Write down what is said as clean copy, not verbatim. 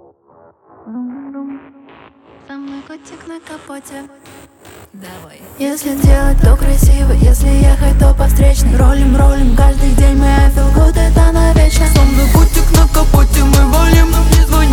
Самый котик на капоте. Давай. Если делать, то красиво, если ехать, то по встречной. Ролим, каждый день мы I feel good, это навечно. Со мной котик на капоте, мы валим, нам не звонят.